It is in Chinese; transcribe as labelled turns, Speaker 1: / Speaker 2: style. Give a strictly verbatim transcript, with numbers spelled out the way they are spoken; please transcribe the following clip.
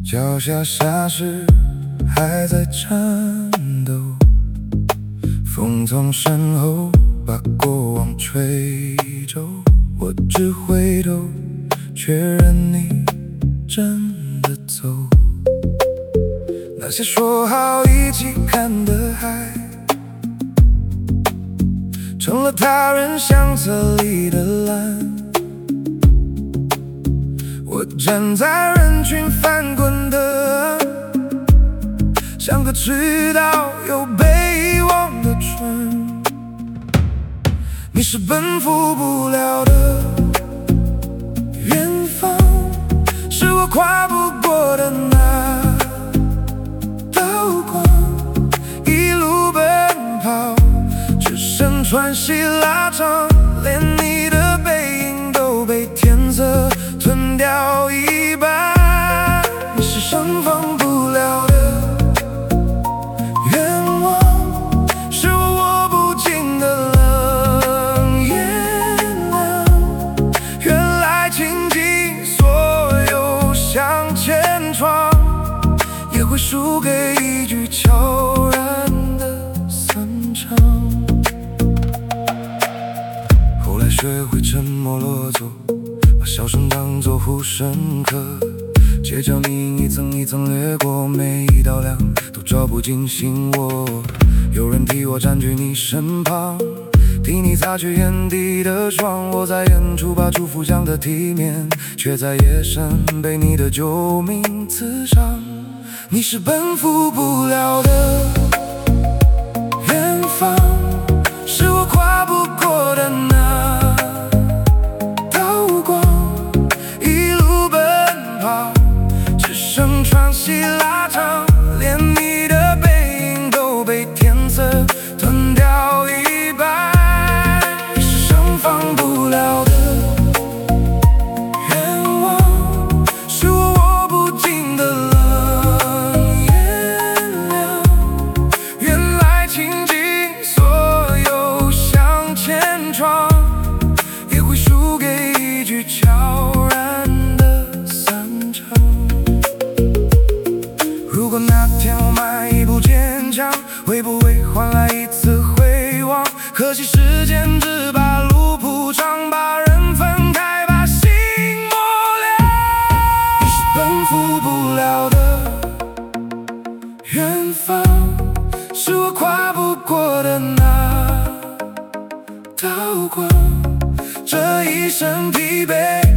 Speaker 1: 脚下沙石还在颤抖，风从身后把过往吹走，我只回头确认你真的走。那些说好一起看的海，成了他人相册里的蓝。我站在人群翻滚的岸，像个迟到又被遗忘的春。你是奔赴不了的远方，是我跨不过的那道光。一路奔跑，只剩喘息拉长，连你的背影都被天色吞掉一半。你是盛放不了的愿望，是我握不紧的冷眼亮。原来倾尽所有向前闯，也会输给一句悄然的散场。后来学会沉默落座，把笑声当作护身壳，街角你一层一层掠过，每一道梁都照不进心窝。有人替我占据你身旁，替你擦去眼底的霜。我在远处把祝福讲得体面，却在夜深被你的救命刺伤。你是奔赴不了的远方，是我跨不过的那道光。一路奔跑，只剩喘息拉长，连你的背影都被天色吞掉一半。你是盛放不了的愿望，是我握不紧的冷眼亮。原来倾尽所有向前闯，也会输给一句悄然的散场。如果那天我迈一步坚强，会不会换来一次回望？可惜时间只把路铺长，把人分开，把心磨亮。你是奔赴不了的远方，是我跨不过的那道光。这一身疲惫